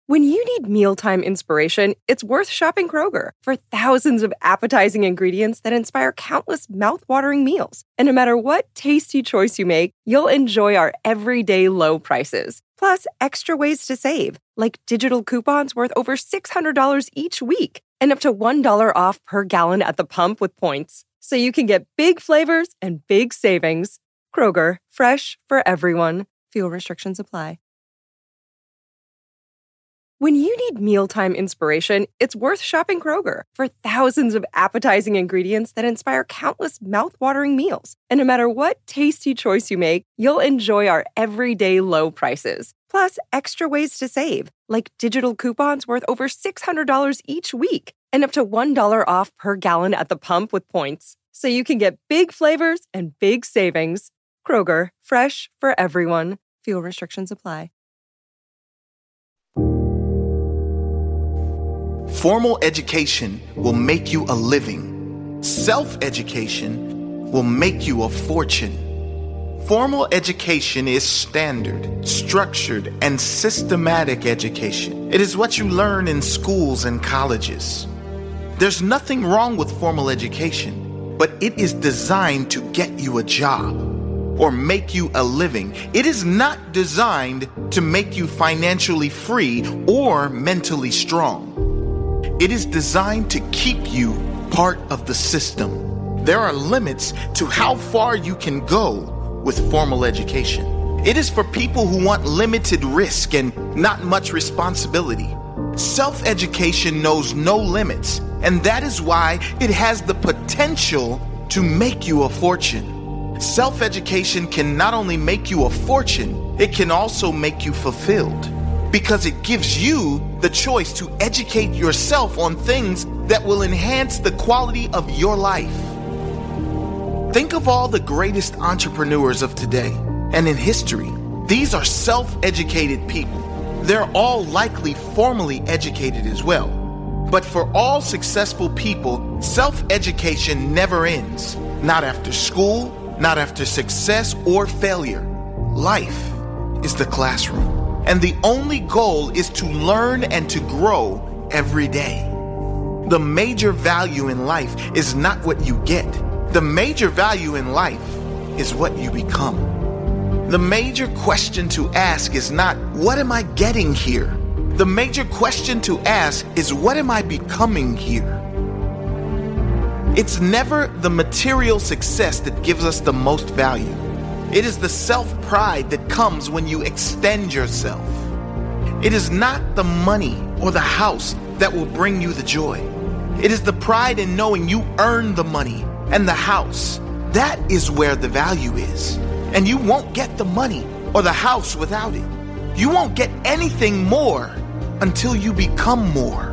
When you need mealtime inspiration, it's worth shopping Kroger for thousands of appetizing ingredients that inspire countless mouth-watering meals. And no matter what tasty choice you make, you'll enjoy our everyday low prices. Plus, extra ways to save, like digital coupons worth over $600 each week and up to $1 off per gallon at the pump with points. So you can get big flavors and big savings. Kroger, fresh for everyone. Fuel restrictions apply. When you need mealtime inspiration, it's worth shopping Kroger for thousands of appetizing ingredients that inspire countless mouth-watering meals. And no matter what tasty choice you make, you'll enjoy our everyday low prices. Plus, extra ways to save, like digital coupons worth over $600 each week and up to $1 off per gallon at the pump with points. So you can get big flavors and big savings. Kroger, fresh for everyone. Fuel restrictions apply. Formal education will make you a living. Self-education will make you a fortune. Formal education is standard, structured, and systematic education. It is what you learn in schools and colleges. There's nothing wrong with formal education, but it is designed to get you a job or make you a living. It is not designed to make you financially free or mentally strong. It is designed to keep you part of the system. There are limits to how far you can go with formal education. It is for people who want limited risk and not much responsibility. Self-education knows no limits, and that is why it has the potential to make you a fortune. Self-education can not only make you a fortune, it can also make you fulfilled, because it gives you the choice to educate yourself on things that will enhance the quality of your life. Think of all the greatest entrepreneurs of today and in history. These are self-educated people. They're all likely formally educated as well. But for all successful people, self-education never ends. Not after school, not after success or failure. Life is the classroom. And the only goal is to learn and to grow every day. The major value in life is not what you get. The major value in life is what you become. The major question to ask is not, what am I getting here? The major question to ask is, what am I becoming here? It's never the material success that gives us the most value. It is the self-pride that comes when you extend yourself. It is not the money or the house that will bring you the joy. It is the pride in knowing you earned the money and the house. That is where the value is. And you won't get the money or the house without it. You won't get anything more until you become more.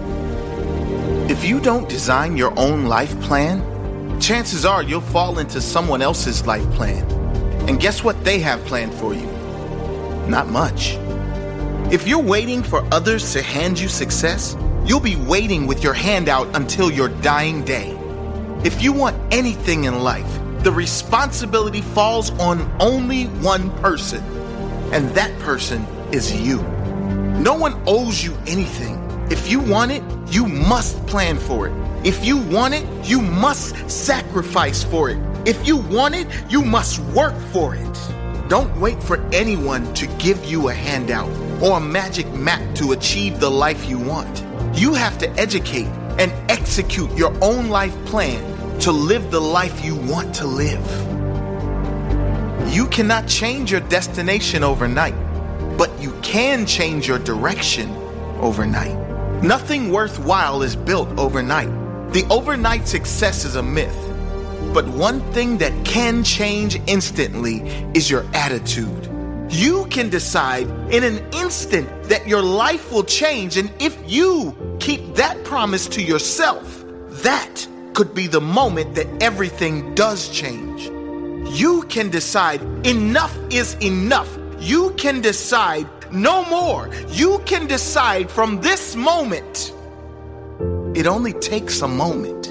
If you don't design your own life plan, chances are you'll fall into someone else's life plan. And guess what they have planned for you? Not much. If you're waiting for others to hand you success, you'll be waiting with your hand out until your dying day. If you want anything in life, the responsibility falls on only one person, and that person is you. No one owes you anything. If you want it, you must plan for it. If you want it, you must sacrifice for it. If you want it, you must work for it. Don't wait for anyone to give you a handout or a magic map to achieve the life you want. You have to educate and execute your own life plan to live the life you want to live. You cannot change your destination overnight, but you can change your direction overnight. Nothing worthwhile is built overnight. The overnight success is a myth. But one thing that can change instantly is your attitude. You can decide in an instant that your life will change, and if you keep that promise to yourself, that could be the moment that everything does change. You can decide enough is enough. You can decide no more. You can decide from this moment. It only takes a moment.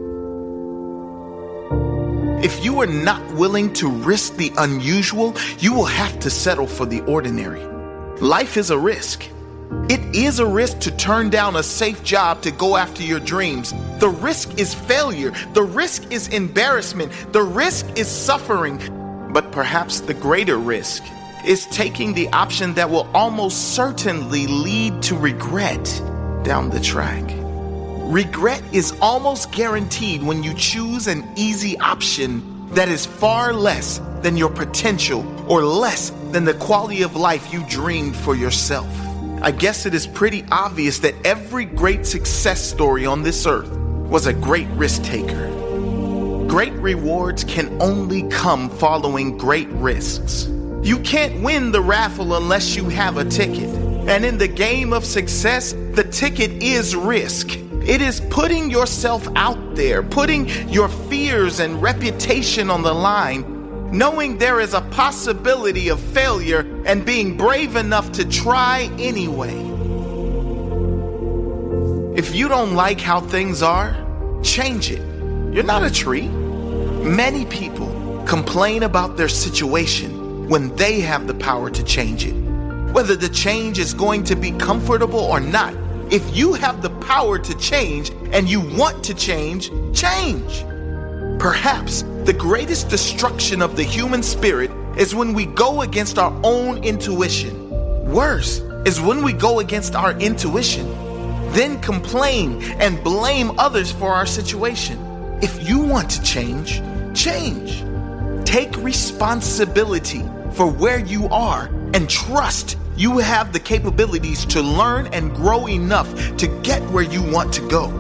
If you are not willing to risk the unusual, you will have to settle for the ordinary. Life is a risk. It is a risk to turn down a safe job to go after your dreams. The risk is failure. The risk is embarrassment. The risk is suffering. But perhaps the greater risk is taking the option that will almost certainly lead to regret down the track. Regret is almost guaranteed when you choose an easy option that is far less than your potential or less than the quality of life you dreamed for yourself. I guess it is pretty obvious that every great success story on this earth was a great risk taker. Great rewards can only come following great risks. You can't win the raffle unless you have a ticket. And in the game of success, the ticket is risk. It is putting yourself out there, putting your fears and reputation on the line, knowing there is a possibility of failure and being brave enough to try anyway. If you don't like how things are, change it. You're not a tree. Many people complain about their situation when they have the power to change it. Whether the change is going to be comfortable or not, if you have the power to change and you want to change, change. Perhaps the greatest destruction of the human spirit is when we go against our own intuition. Worse is when we go against our intuition, then complain and blame others for our situation. If you want to change, change. Take responsibility for where you are and trust you have the capabilities to learn and grow enough to get where you want to go.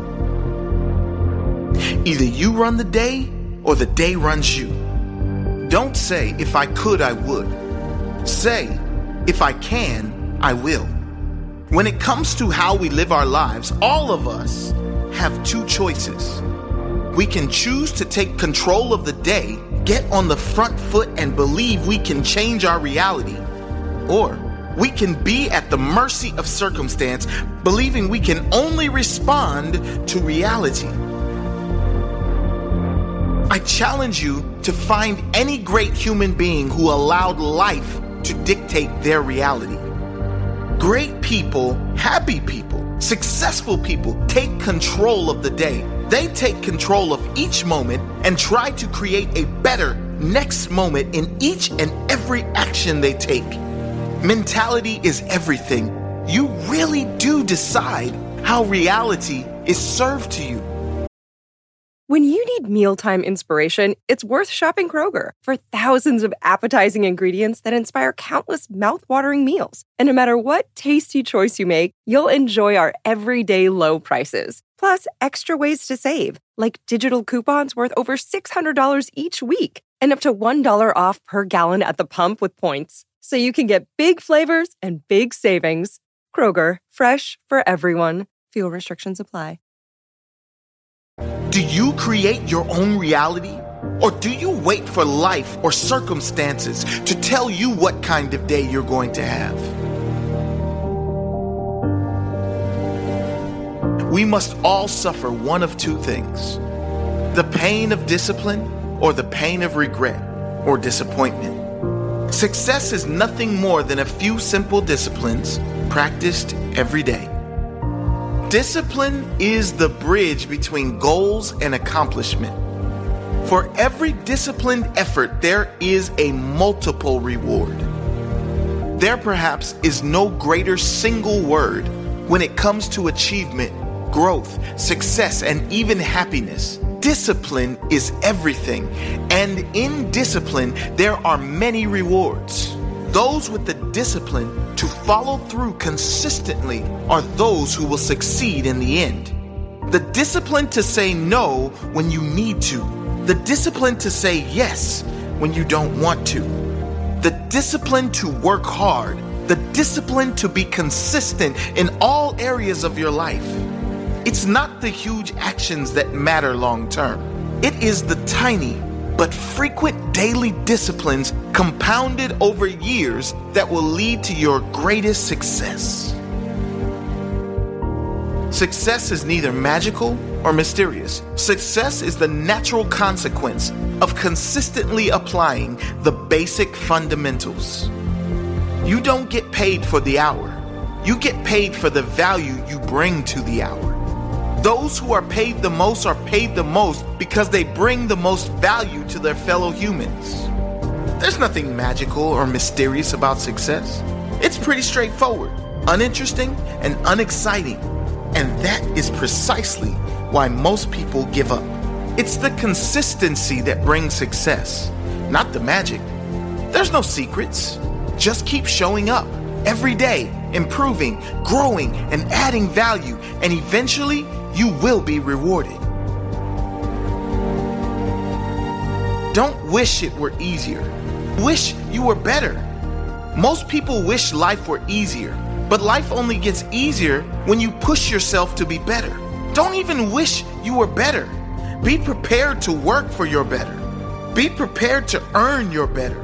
Either you run the day or the day runs you. Don't say, if I could, I would. Say, if I can, I will. When it comes to how we live our lives, all of us have two choices. We can choose to take control of the day, get on the front foot, and believe we can change our reality. Or we can be at the mercy of circumstance, believing we can only respond to reality. I challenge you to find any great human being who allowed life to dictate their reality. Great people, happy people, successful people take control of the day. They take control of each moment and try to create a better next moment in each and every action they take. Mentality is everything. You really do decide how reality is served to you. When you need mealtime inspiration, it's worth shopping Kroger for thousands of appetizing ingredients that inspire countless mouth-watering meals. And no matter what tasty choice you make, you'll enjoy our everyday low prices. Plus, extra ways to save, like digital coupons worth over $600 each week and up to $1 off per gallon at the pump with points. So you can get big flavors and big savings. Kroger, fresh for everyone. Fuel restrictions apply. Do you create your own reality? Or do you wait for life or circumstances to tell you what kind of day you're going to have? We must all suffer one of two things: the pain of discipline or the pain of regret or disappointment. Success is nothing more than a few simple disciplines practiced every day. Discipline is the bridge between goals and accomplishment. For every disciplined effort, there is a multiple reward. There perhaps is no greater single word when it comes to achievement, growth, success, and even happiness. Discipline is everything, and in discipline, there are many rewards. Those with the discipline to follow through consistently are those who will succeed in the end. The discipline to say no when you need to. The discipline to say yes when you don't want to. The discipline to work hard. The discipline to be consistent in all areas of your life. It's not the huge actions that matter long term. It is the tiny but frequent daily disciplines compounded over years that will lead to your greatest success. Success is neither magical or mysterious. Success is the natural consequence of consistently applying the basic fundamentals. You don't get paid for the hour. You get paid for the value you bring to the hour. Those who are paid the most because they bring the most value to their fellow humans. There's nothing magical or mysterious about success. It's pretty straightforward, uninteresting, and unexciting. And that is precisely why most people give up. It's the consistency that brings success, not the magic. There's no secrets. Just keep showing up every day, improving, growing, and adding value, and eventually you will be rewarded. Don't wish it were easier. Wish you were better. Most people wish life were easier, but life only gets easier when you push yourself to be better. Don't even wish you were better. Be prepared to work for your better. Be prepared to earn your better.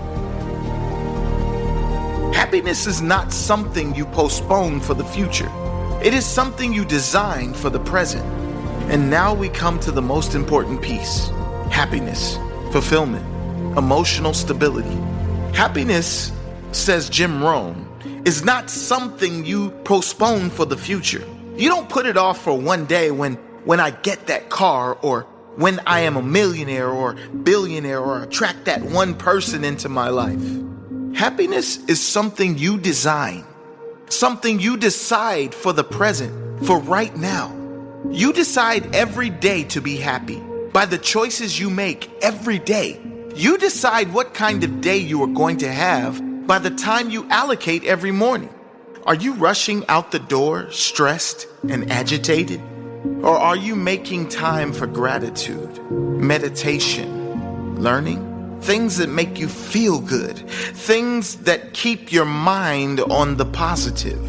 Happiness is not something you postpone for the future. It is something you design for the present. And now we come to the most important piece: happiness, fulfillment, emotional stability. Happiness, says Jim Rohn, is not something you postpone for the future. You don't put it off for one day when I get that car, or when I am a millionaire or billionaire, or attract that one person into my life. Happiness is something you design, something you decide for the present, for right now. You decide every day to be happy by the choices you make every day. You decide what kind of day you are going to have by the time you allocate every morning. Are you rushing out the door stressed and agitated? Or are you making time for gratitude, meditation, learning? Things that make you feel good, things that keep your mind on the positive.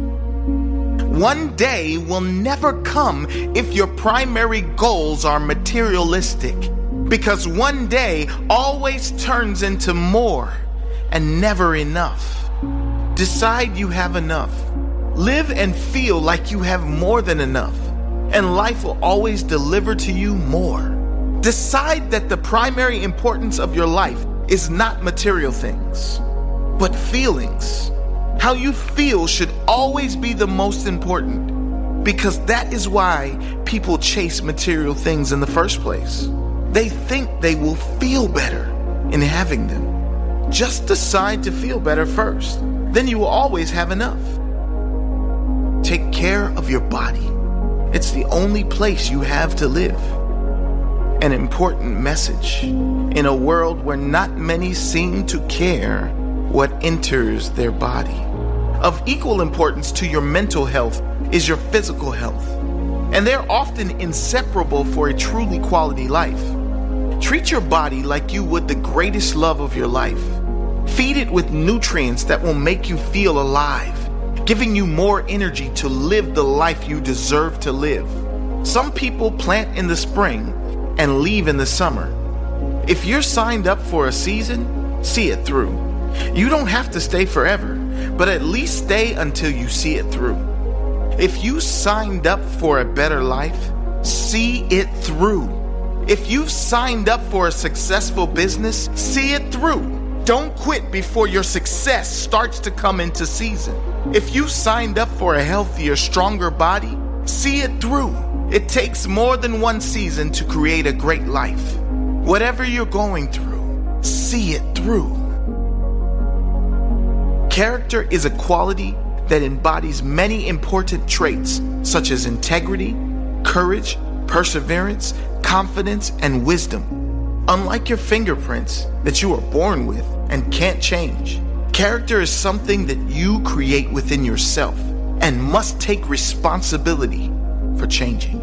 One day will never come if your primary goals are materialistic, because one day always turns into more and never enough. Decide you have enough. Live and feel like you have more than enough, and life will always deliver to you more. Decide that the primary importance of your life is not material things, but feelings. How you feel should always be the most important, because that is why people chase material things in the first place. They think they will feel better in having them. Just decide to feel better first. Then you will always have enough. Take care of your body. It's the only place you have to live. An important message in a world where not many seem to care what enters their body. Of equal importance to your mental health is your physical health, and they're often inseparable for a truly quality life. Treat your body like you would the greatest love of your life. Feed it with nutrients that will make you feel alive, giving you more energy to live the life you deserve to live. Some people plant in the spring and leave in the summer. If you're signed up for a season, see it through. You don't have to stay forever, but at least stay until you see it through. If you signed up for a better life, see it through. If you've signed up for a successful business, see it through. Don't quit before your success starts to come into season. If you signed up for a healthier, stronger body, see it through. It takes more than one season to create a great life. Whatever you're going through, see it through. Character is a quality that embodies many important traits such as integrity, courage, perseverance, confidence, and wisdom. Unlike your fingerprints that you are born with and can't change, character is something that you create within yourself and must take responsibility for changing.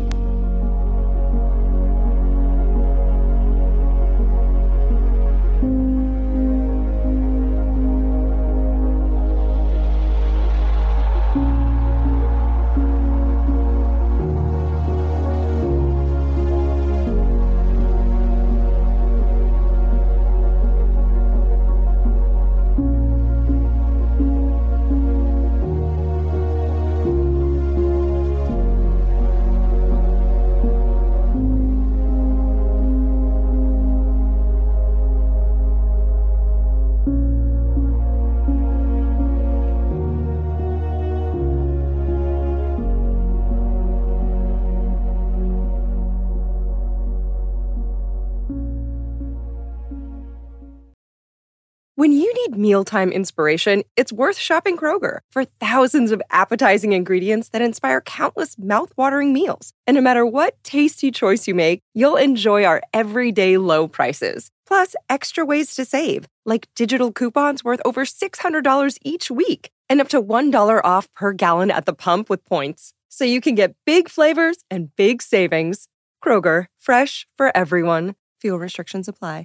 need mealtime inspiration, it's worth shopping Kroger for thousands of appetizing ingredients that inspire countless mouth-watering meals. And no matter what tasty choice you make, you'll enjoy our everyday low prices. Plus, extra ways to save, like digital coupons worth over $600 each week and up to $1 off per gallon at the pump with points. So you can get big flavors and big savings. Kroger, fresh for everyone. Fuel restrictions apply.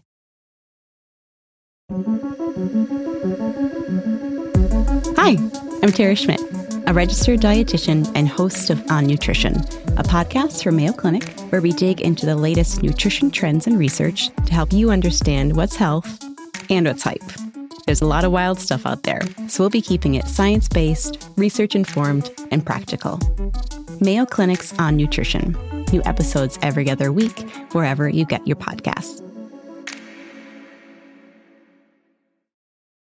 Hi, I'm Tara Schmidt, a registered dietitian and host of On Nutrition, a podcast from Mayo Clinic where we dig into the latest nutrition trends and research to help you understand what's health and what's hype. There's a lot of wild stuff out there, so we'll be keeping it science-based, research-informed, and practical. Mayo Clinic's On Nutrition. New episodes every other week, wherever you get your podcasts.